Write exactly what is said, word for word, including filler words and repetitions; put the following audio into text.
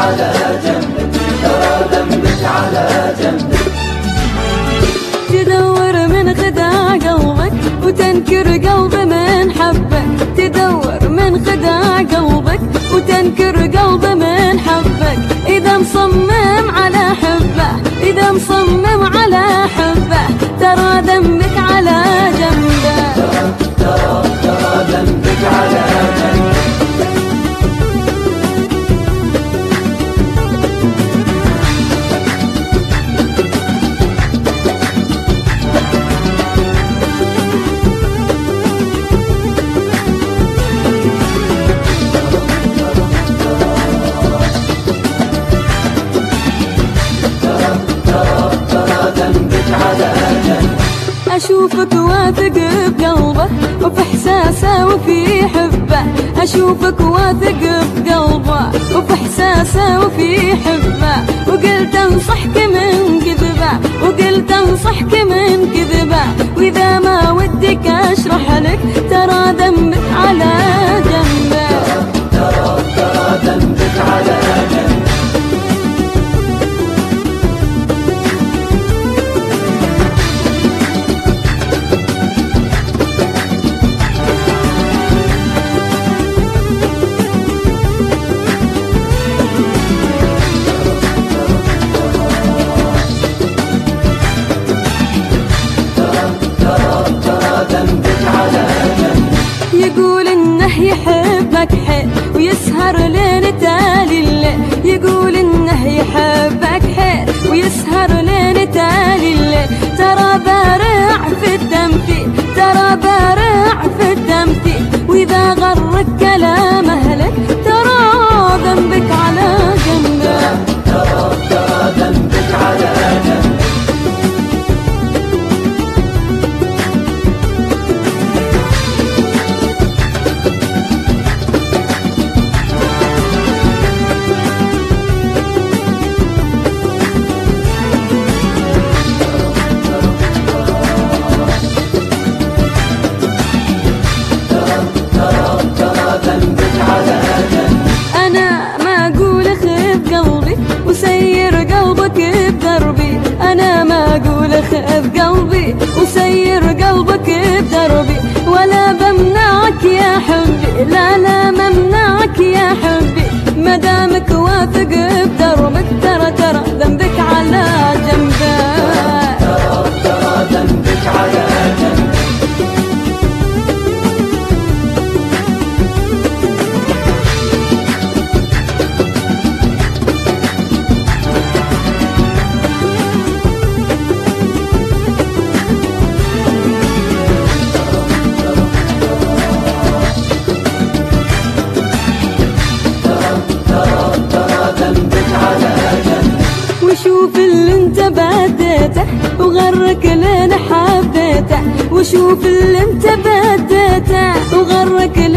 على جنبك، ترى ذنبك على جنبك. تدور من خداع قلبك وتنكر قلب من حبك، تدور من خداع قلبك وتنكر قلب من حبك. إذا مصمم على حبه، إذا مصمم على حبه، ترى ذنبك على جنبه. ترى ترى ترى ذنبك على جنبك. أشوفك واثق بقلبه وفي إحساسه وفي حبه، أشوفك واثق بقلبه وفي إحساسه وفي حبه. وقلت أنصحك من كذبه، وقلت أنصحك من كذبه. وإذا ما ودك أشرح لك، ترى ذنبك على جنبه. ترى ترى ذنبك على جنبك. يقول انه يحبك حيل ويسهر لين تالي الليل، يقول انه يحبك حيل ويسهر لين تالي الليل. ترى بارع في التمثيل، ترى بارع في التمثيل. واذا غرك كلام اهلك، ترى ذنبك على جنبه. ترى ترى ذنبك على جنبك. أنا ما أقول خذ قلبي وسير قلبك بدربي، أنا ما أقول خذ قلبي وسير قلبك بدربي. ولا بمنعك يا حبي، لا لا ممنعك يا حبي. مدامك واثق بدربك، ترى ترى ذنبك على جنبه. ترى ترى ذنبك على جنبك. وشوف اللي انت بديته وغرك لين حبيته، وشوف اللي انت بديته وغرك